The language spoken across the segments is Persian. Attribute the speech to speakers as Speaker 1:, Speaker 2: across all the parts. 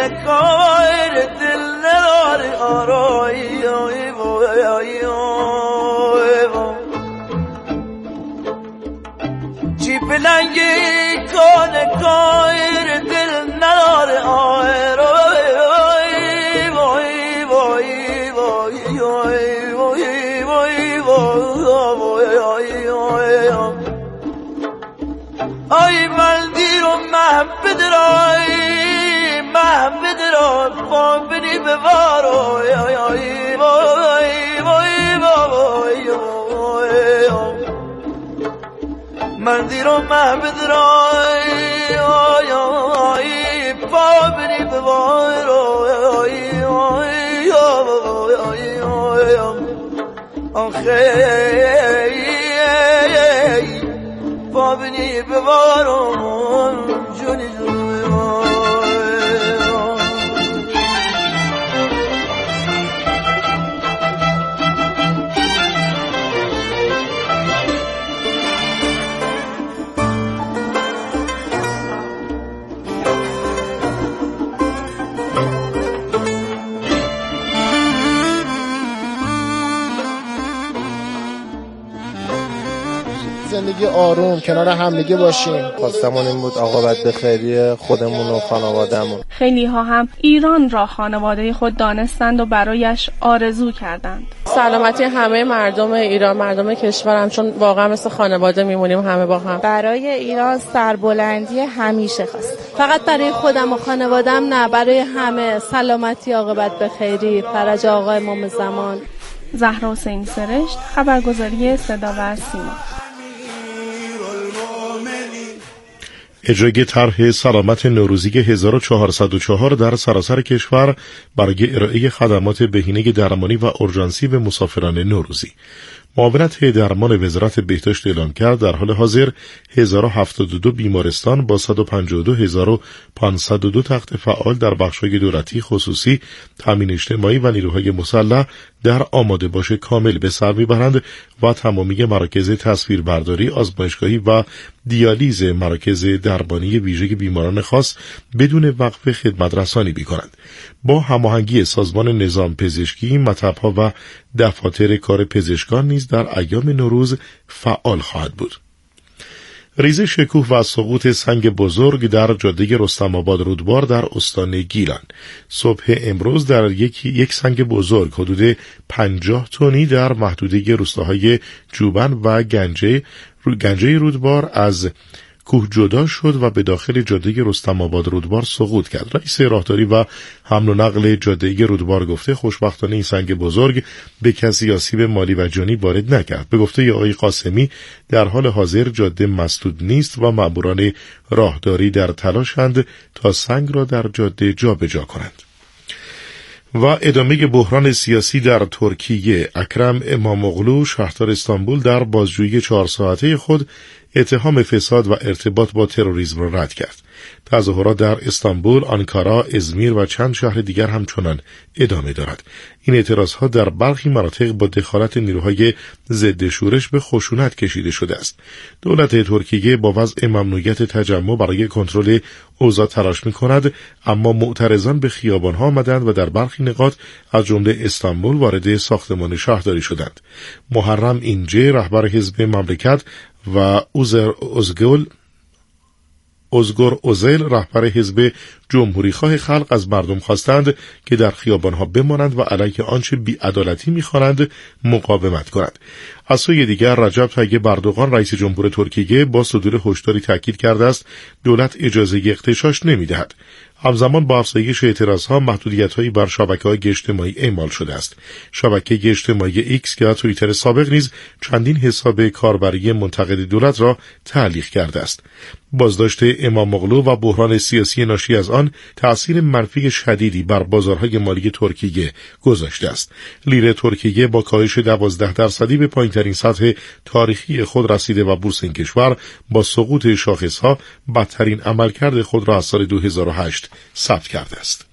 Speaker 1: کار دل نداره آرایی چی پلنگی کار دل نداره آی من دیرم محبت را بابنی بوارو من دیرم محبت را بابنی بوارو آخه بابنی بوارم جونی
Speaker 2: زندگی آروم کنار همدیگه باشیم. خواستمون این بود عاقبت به خیری خودمون و خانوادهمون.
Speaker 3: خیلی ها هم ایران را خانواده خود دانستند و برایش آرزو کردند.
Speaker 4: سلامتی همه مردم ایران، مردم کشورم، چون واقعا مثل خانواده میمونیم همه با هم.
Speaker 5: برای ایران سربلندی همیشه خواست. فقط برای خودم و خانواده‌ام نه، برای همه. سلامتی، عاقبت به خیری، فرج آقا امام زمان.
Speaker 3: زهرا حسینی سرشت، خبرگزاری صدا و سیما.
Speaker 6: اجرای طرح سلامت نوروزی 1404 در سراسر کشور برای ارائه خدمات بهینه درمانی و اورژانسی به مسافران نوروزی. معاونت درمان وزارت بهداشت اعلام کرد در حال حاضر 1072 بیمارستان با 152502 تخت فعال در بخش‌های دولتی، خصوصی، تامین اجتماعی و نیروهای مسلح در آماده باش کامل به سر میبرند و تمامی مراکز تصویربرداری، آزمایشگاهی و دیالیز مراکز درمانی ویژه بیماران خاص بدون وقف خدمت رسانی می‌کنند. با هماهنگی سازمان نظام پزشکی، مطب‌ها و دفاتر کار پزشکان نیز در ایام نوروز فعال خواهد بود. ریزش شکوه و سقوط سنگ بزرگ در جاده رستم آباد رودبار در استان گیلان. صبح امروز در یک سنگ بزرگ حدود 50 تنی در محدوده روستاهای جوبن و گنجه رودبار از کوه جدا شد و به داخل جاده رستم آباد رودبار سقوط کرد. رئیس راهداری و حمل و نقل جاده رودبار گفته خوشبختانه این سنگ بزرگ به کسی آسیب مالی و جانی وارد نکرد. به گفته آقای قاسمی در حال حاضر جاده مسدود نیست و ماموران راهداری در تلاشند تا سنگ را در جاده جابجا کنند. و ادامه بحران سیاسی در ترکیه. اکرم اماموغلو شهردار استانبول در بازجویی 4 ساعته خود اتهام فساد و ارتباط با تروریسم را رد کرد. تظاهرات در استانبول، آنکارا، ازمیر و چند شهر دیگر همچنان ادامه دارد. این اعتراضها در برخی مناطق با دخالت نیروهای ضد شورش به خشونت کشیده شده است. دولت ترکیه با وضع ممنوعیت تجمع برای کنترل اوضاع تلاش می‌کند، اما معترضان به خیابان‌ها آمدند و در برخی نقاط از جمله استانبول وارد ساختمان شهرداری شدند. محرم اینجه رهبر حزب مملکت و ازگور اوزل رهبر حزب جمهوریخواه خلق از مردم خواستند که در خیابانها بمانند و علیه آنچه بی‌عدالتی می‌خوانند مقاومت کنند. از سوی دیگر رجب طیب اردوغان رئیس جمهور ترکیه با صدور هشداری تاکید کرده است دولت اجازه اغتشاش نمی‌دهد. همزمان با افزایش اعتراضها محدودیت‌هایی بر شبکه‌های اجتماعی اعمال شده است. شبکه اجتماعی ایکس یا توییتر سابق نیز چندین حساب کاربری منتقد دولت را تعلیق کرده است. بازداشت اماموغلو و بحران سیاسی ناشی از آن تأثیر منفی شدیدی بر بازارهای مالی ترکیه گذاشته است. لیره ترکیه با کاهش 12% به پایین‌ترین سطح تاریخی خود رسیده و بورس این کشور با سقوط شاخص‌ها بدترین عملکرد خود را از سال 2008 ثبت کرده است.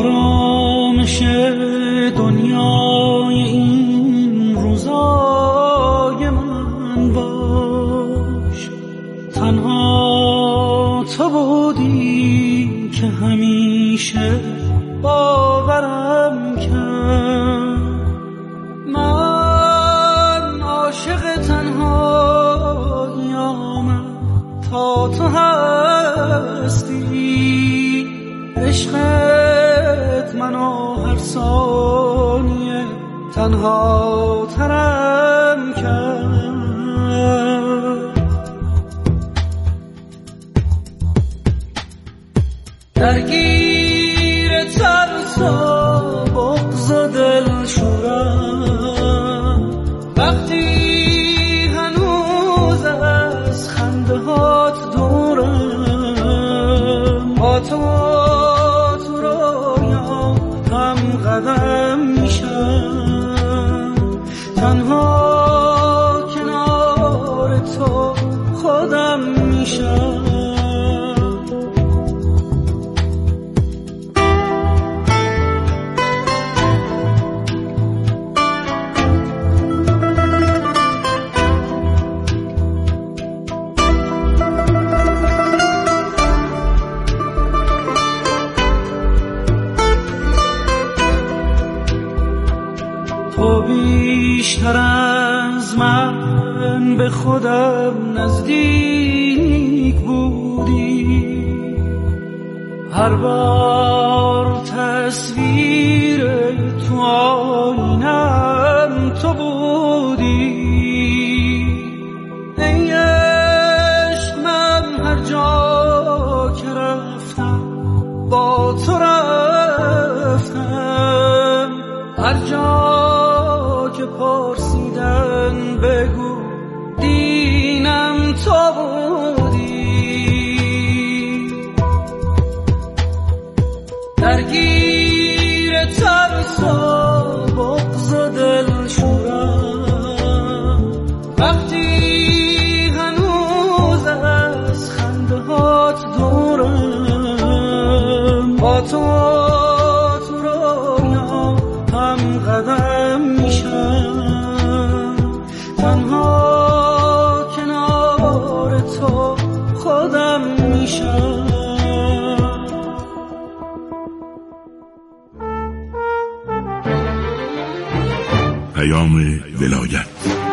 Speaker 7: آرامش دنیای این روزای من باش. تنها تو بودی که همیشه باورم کرد. من عاشق تنهایی‌ام تا تو هستی. عشقت منو هر ثانیه تنها ترم کرد. درگیر ترس و بغض و دلشورم وقتی هنوز از خنده هات دورم. با تو رویا هم قدم میشم. تنها کنار تو خودم میشم. تو بیشتر از من به خودم نزدیک بودی. هر بار تصویر تو آینم تو بودی. ای عشق من هر جا که رفتم با تو رفتم. هر جا که پرسیدن بگو دینم تو بودی. درگیر ترس و بغض و دلشورم وقتی هنوز از خنده هات دورم. با تو رویا هم قدم میشم. تنها کنار تو خودم میشم.
Speaker 8: پیام ولایت.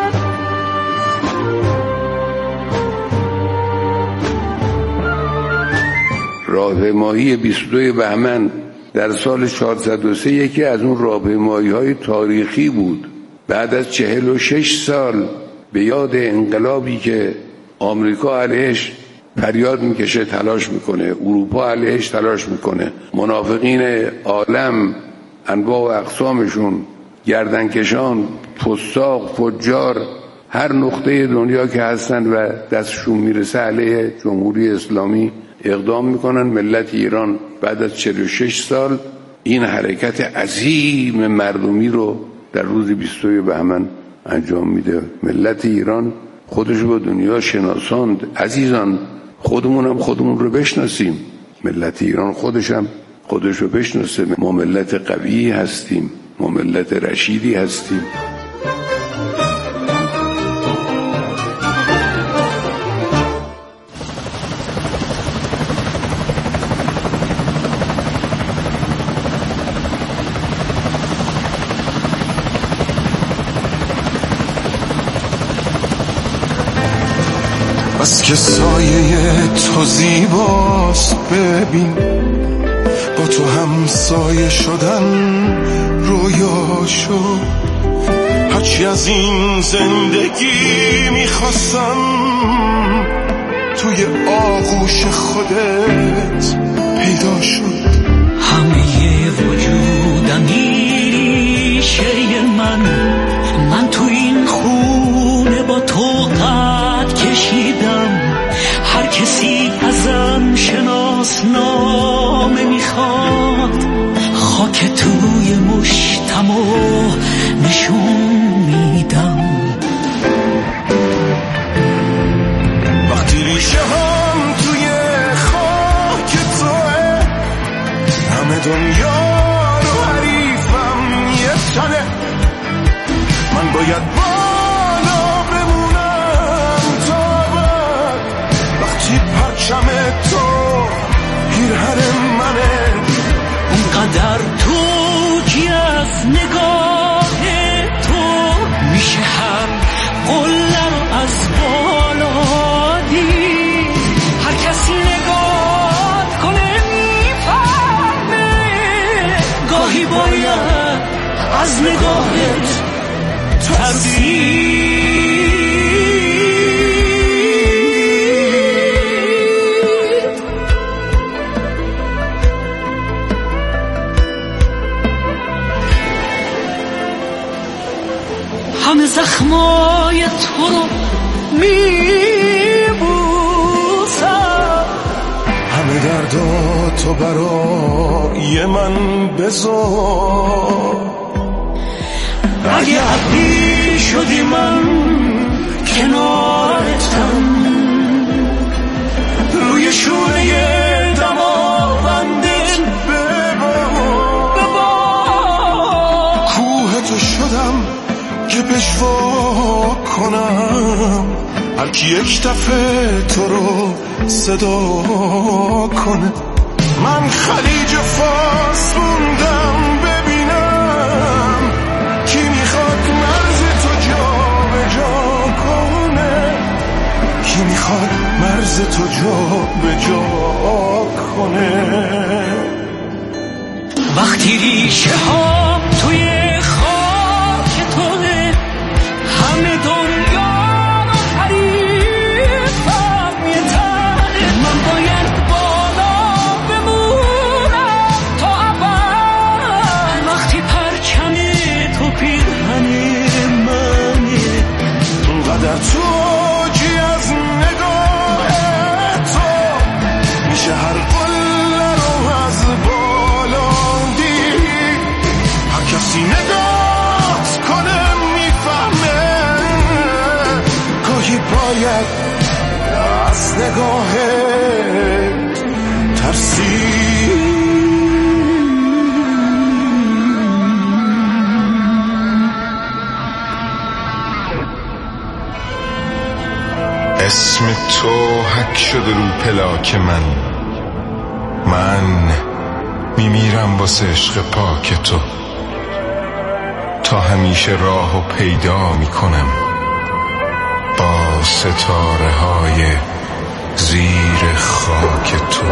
Speaker 9: راهپیمایی 22 بهمن در سال 403 یکی از اون راهپیمایی‌های تاریخی بود. بعد از 46 سال به یاد انقلابی که آمریکا علیهش فریاد میکشه، تلاش میکنه، اروپا علیهش تلاش میکنه، منافقین عالم انواع و اقسامشون، گردنکشان، فساق، فجار، هر نقطه دنیا که هستن و دستشون میرسه علیه جمهوری اسلامی اقدام میکنن. ملت ایران بعد از 46 سال این حرکت عظیم مردمی رو در روز 22 بهمن انجام میده. ملت ایران خودش رو به دنیا شناساند. عزیزان، خودمون رو بشناسیم. ملت ایران خودش رو بشناسه. ما ملت قوی هستیم، ما ملت رشیدی هستیم.
Speaker 10: بس که سایه تو زیباست، ببین با تو هم سایه شدن رویا شد. هرچی از این زندگی میخواستم توی آغوش خودت پیدا شد.
Speaker 7: همه وجودمی ریشه من تو این خونه با تو قد کشیدم. هر کسی ازم شناسنامه میخواد، خاک توی مشتمو نشون میدم.
Speaker 10: وقتی ریشه هم توی خاک
Speaker 7: باید از نگاهت ترسید. همه زخمای تو رو میبوسم،
Speaker 10: همه درداتو برای من بذار.
Speaker 7: اگه عبی شدی من کنارتم، روی شونه دماوندت ببار.
Speaker 10: کوه تو شدم که پشوا کنم، هر کی یک دفعه تو رو صدا کنه. من خلیج فارس موندم ببینم کی میخواد مرز تو جا به جا کنه، کی میخواد مرز تو جا به جا کنه.
Speaker 7: وقتی ریشه ها توی خاک توه، همه دنیا رو حریفم میتنه. من باید بالا بمونم تا اول، وقتی پرچم تو پیرهن منه.
Speaker 10: اونقدر تو جی از نگاه تو میشه هر قله رو از بالا دید. هر کسی نگاه کنه میفهمه گاهی باید از نگاه ترسید. اسم تو حک شده رو پلاک من میمیرم واسه عشق پاک تو. تا همیشه راهو پیدا میکنم با ستاره های زیر خاک تو.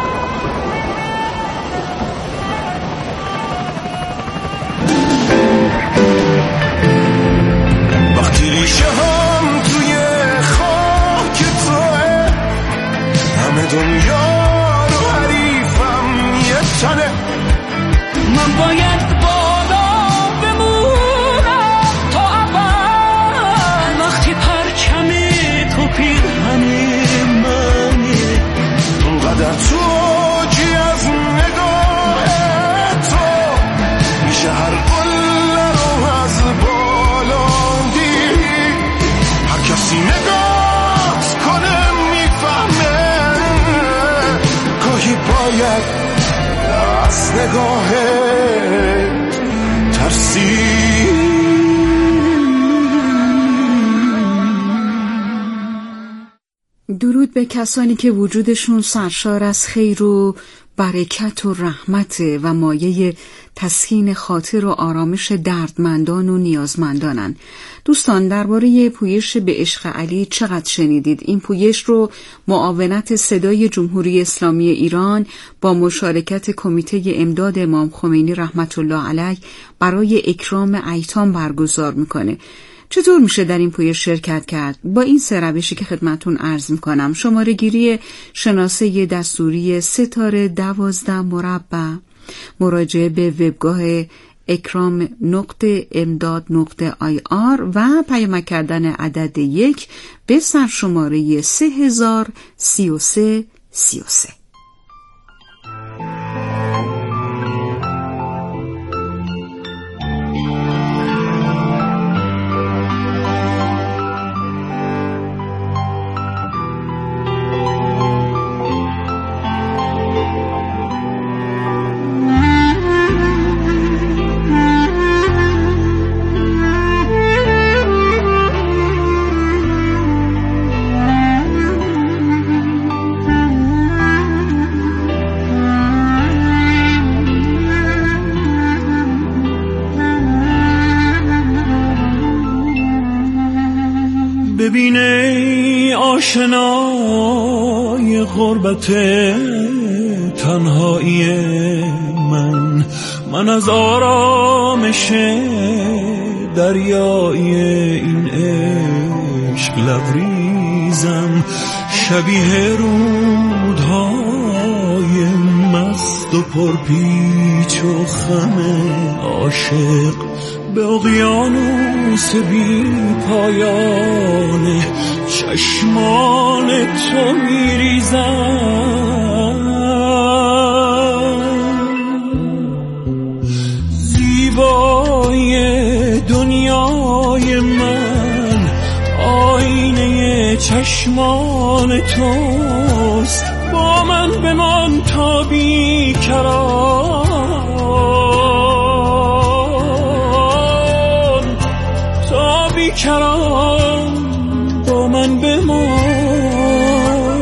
Speaker 10: وقتی ریشه هم توی خاک توه، همه دنیا رو حریفم یه تنه.
Speaker 7: من باید بالا بمونم تا اول، وقتی پرچم تو پیرهن منه.
Speaker 10: اونقدر تو جی از نگاه تو میشه هر قله رو از بالا دید. هر کسی نگاه کنه میفهمه گاهی باید از نگاه ترسید.
Speaker 11: درود به کسانی که وجودشون سرشار از خیر و برکت و رحمت و مایه تسکین خاطر و آرامش دردمندان و نیازمندانن. دوستان، درباره پویش به عشق علی چقدر شنیدید؟ این پویش رو معاونت صدای جمهوری اسلامی ایران با مشارکت کمیته امداد امام خمینی رحمت الله علیه برای اکرام ایتام برگزار میکنه. چطور میشه در این پویش شرکت کرد؟ با این سه روشی که خدمتون عرض میکنم: شماره گیری شناسه دستوری *12 مراجعه به وبگاه ekram.emdad.ir و پیامک کردن عدد 1 به سرشماره 3033.
Speaker 7: ببین ای آشنای غربت تنهایی من، من از آرامش دریای این عشق لبریزم، شبیه رودهای مست و پرپیچ و خم عاشق به اقیانوس بی پایان چشمان تو میریزم. زیبای دنیای من آینه چشمان توست، با من بمان تا بیکران، تا بیکران با من بمان.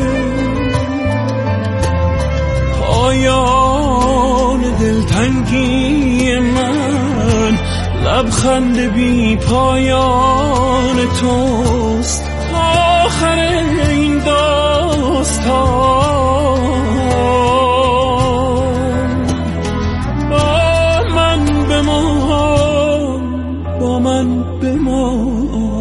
Speaker 7: پایان دلتنگی من لبخند بی پایان توست، آخر این داستان. با من بمان، با من بمان.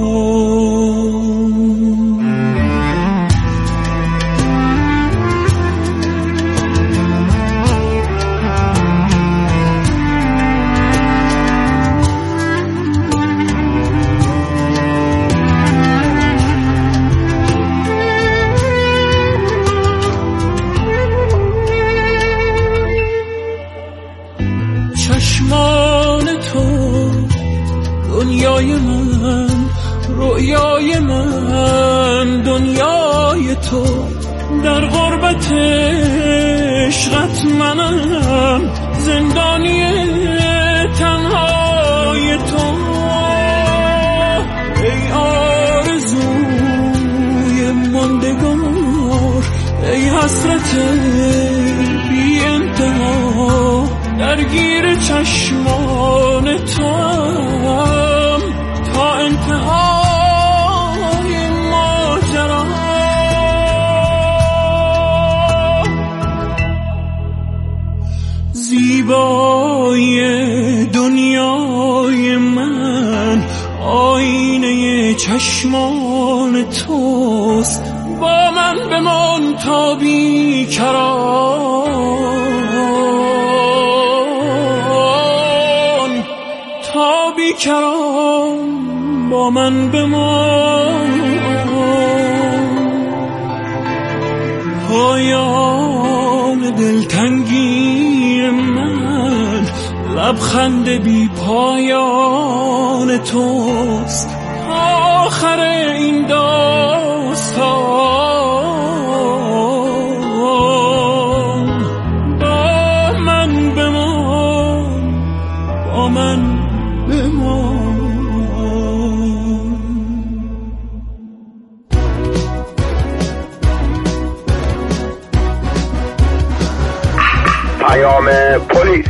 Speaker 7: دنیای من، رویای من، دنیای تو. در غربت عشقت منم، زندانی تنهای تو. ای آرزوی ماندگار، ای حسرت بی انتها، درگیر چشمان توام تا انتهای ماجرا. زیبای دنیای من آینه چشمان توست، با من بمان تا بیکران، تا بیکران با من بمان. پایان دلتنگی من لبخند بی پایان توست، آخر این داستان. با من بمان، با من بمان.
Speaker 12: پیام پلیس.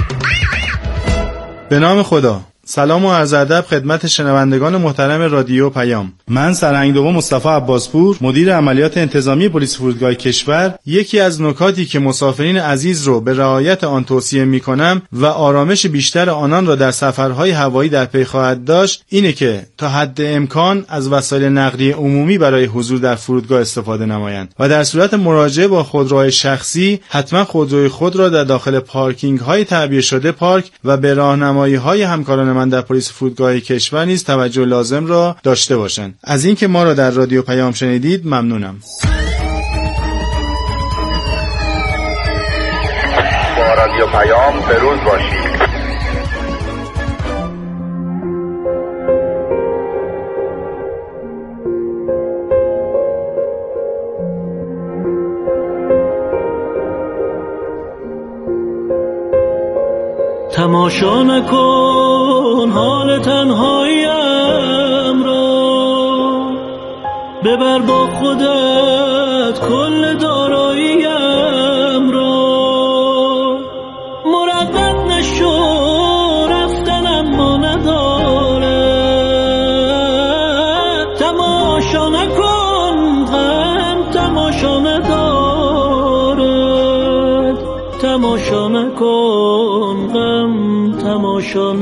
Speaker 13: به نام خدا. سلام و عرض ادب خدمت شنوندگان محترم رادیو پیام. من سرهنگ دوم مصطفی عباسپور، مدیر عملیات انتظامی پلیس فرودگاه کشور، یکی از نکاتی که مسافرین عزیز رو به رعایت آن توصیه می‌کنم و آرامش بیشتر آنان را در سفرهای هوایی در پی خواهد داشت اینه که تا حد امکان از وسایل نقلیه عمومی برای حضور در فرودگاه استفاده نمایند و در صورت مراجعه با خودروهای شخصی حتما خودروی خود را در داخل پارکینگ‌های تعبیه شده پارک و به راهنمایی‌های همکاران من در پلیس فرودگاه کشور نیز توجه لازم را داشته باشند. از اینکه ما را در رادیو پیام شنیدید ممنونم.
Speaker 12: با رادیو پیام بروز باشید.
Speaker 7: تماشا نکن حال تنهاییم را، ببر با خودت کل داراییم را. مردد نشو رفتن اما ندارد، تماشا نکن غم تماشا ندارد. تماشا نکن، غم تماشا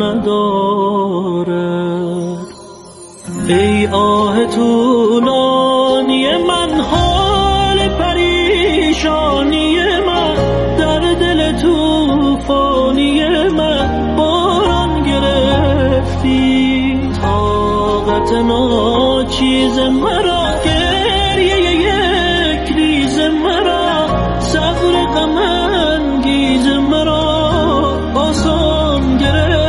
Speaker 7: ندارد. ای آه طولانی من، حال پریشانی من، در دل طوفانی من باران گرفتی. طاقت ناچیز مرا، گریه یک ریز مرا، صبر غم انگیز مرا آسان گرفتی.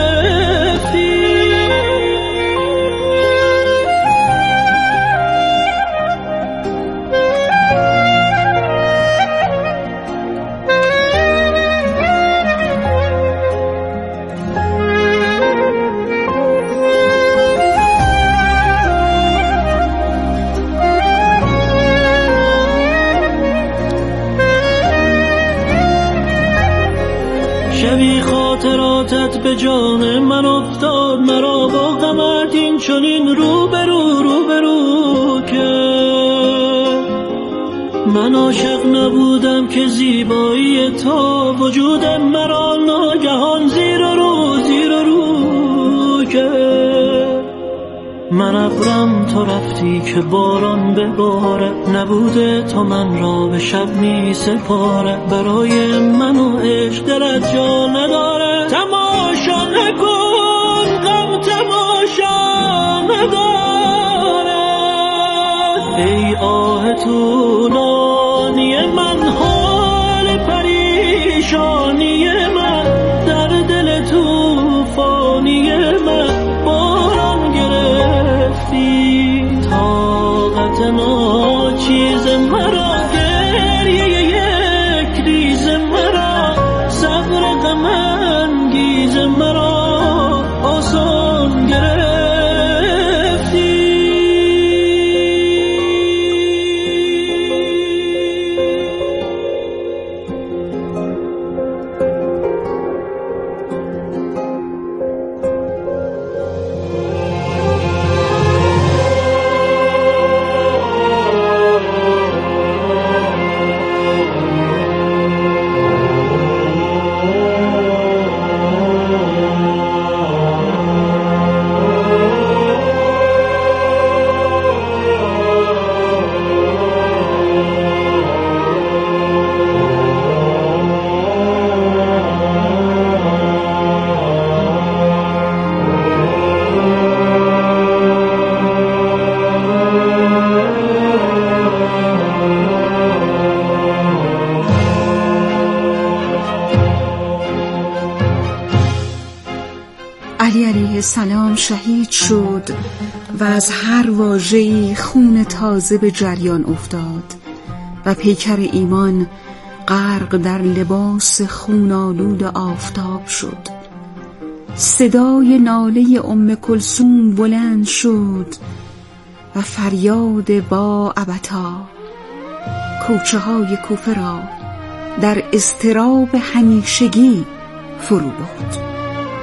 Speaker 7: شبی خاطراتت به جان من افتاد، مرا با غمت این چنین روبرو که من عاشق نبودم که زیبایی تو وجودم مرا ناگهان زیر رو که من ابرم تو رفتی که باران بباره، نبوده تو من را به شب می سپاره. برای من و عشق دلت جا نداره، تماشا نکن غم تماشا نداره. ای آه طولانی من، حال پریشانی من، در دل طوفانی من باران گرفتی. طاقت ناچیز مرا، گریه یک ریز مرا، صبر غم انگیز مرا آسان گرفتی.
Speaker 11: علی علیه السلام شهید شد و از هر واژه‌ای خون تازه به جریان افتاد و پیکر ایمان غرق در لباس خون‌آلود آفتاب شد. صدای ناله ام کلثوم بلند شد و فریاد با ابتا کوچه های کوفه را در اضطراب همیشگی فرو برد.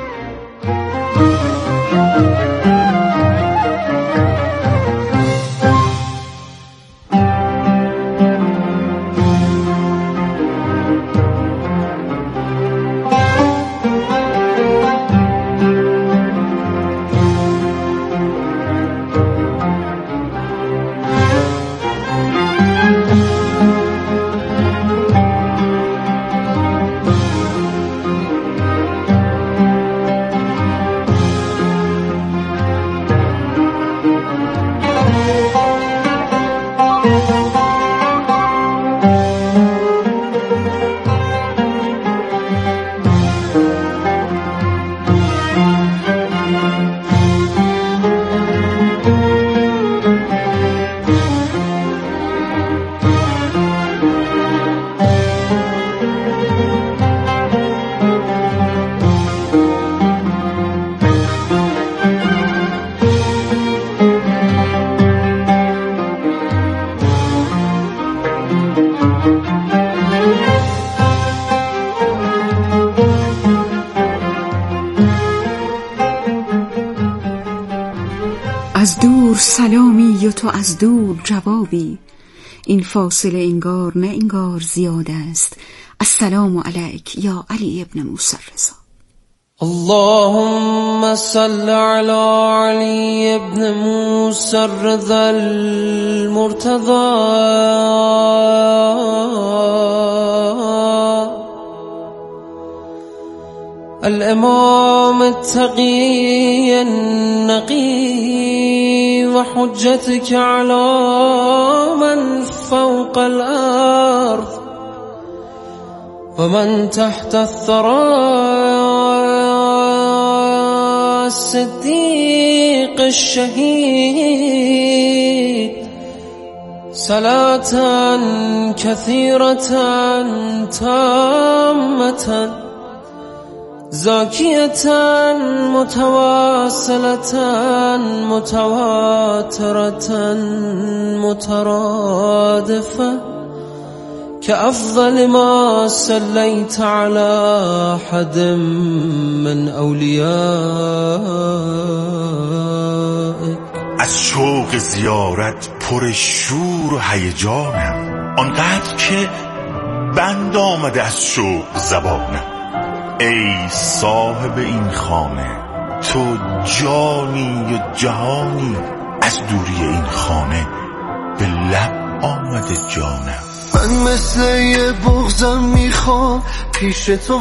Speaker 11: از دور سلامی و تو از دور جوابی، این فاصله انگار نه انگار زیاد است، السلام علیک یا علی ابن موسی الرضا.
Speaker 7: اللهم صل على علي ابن موسى الرضا المرتضى الإمام التقي النقي وحجتك على من فوق الأرض ومن تحت الثرى الصديق الشهيد صلاة كثيرة تامة زاكية متواصلة متواترة مترادفة كأفضل ما صليت على أحد من أوليائك.
Speaker 8: از شوق زیارت پر شور و هیجانم، آنقدر که بند آمده از شوق زبانم. ای صاحب این خانه، تو جانی و جهانی، از دوری این خانه به لب آمده جانم.
Speaker 1: من مثل یه بغضم میخوام پیش تو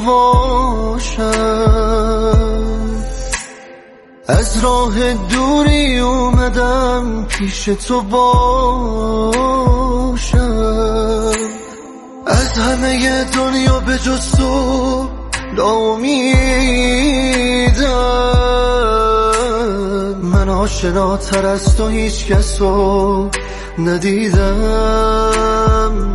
Speaker 1: باشم، از راه دوری اومدم پیش تو باشم، از همه دنیا به جز تو ناامیدم. من آشناتر از تو هیچ کس رو ندیدم.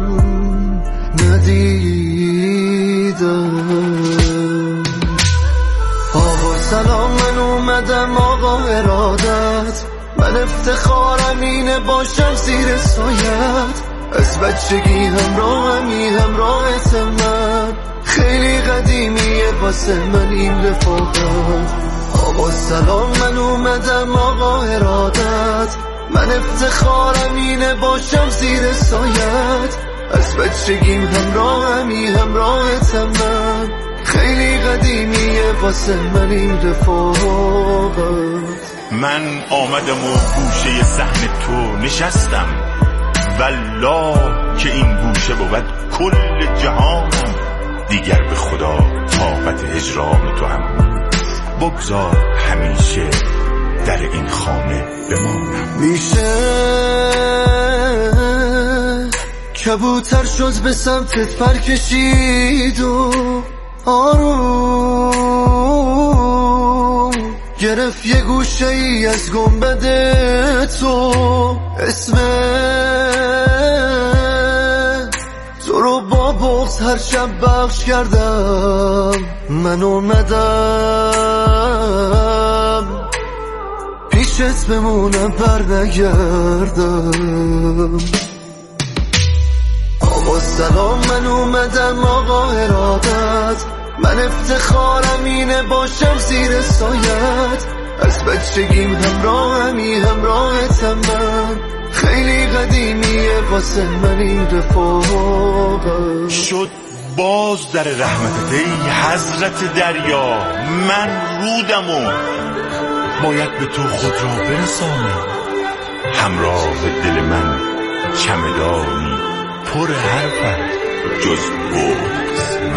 Speaker 1: آقا سلام، من اومدم آقا ارادت، من افتخارم اینه باشم زیر سایت، از بچگی همراهمی همراهت من، خیلی قدیمیه واسه من این رفاقت. آقا سلام، من اومدم آقا ارادت، من افتخارم اینه باشم زیر سایت، از بچگیم همراهمی همراهتم من، خیلی قدیمیه واسه من این رفاقت.
Speaker 8: من آمدم و گوشه صحن تو نشستم، والله که این گوشه بود کل جهانم، دیگر به خدا طاقت هجران تو هم، بگذار همیشه در این خانه بمانم.
Speaker 1: میشه کبوتر شد به سمتت پر کشید و آروم گرفت یه گوشه ای از گنبد تو، اسم تو رو با بغض هر شب بخش کردم. من اومدم پیشت بمونم پر نگردم. آقا سلام، من اومدم آقا ارادت، من افتخارم اینه باشم زیر سایت، از بچگیم همراهمی همراهتم من، خیلی قدیمیه واسه من این رفاقت.
Speaker 8: شد باز در رحمتت ای حضرت دریا، من رودم و باید به تو خود را برسانم، همراه دل من چمدانی پر حرفت جز بغض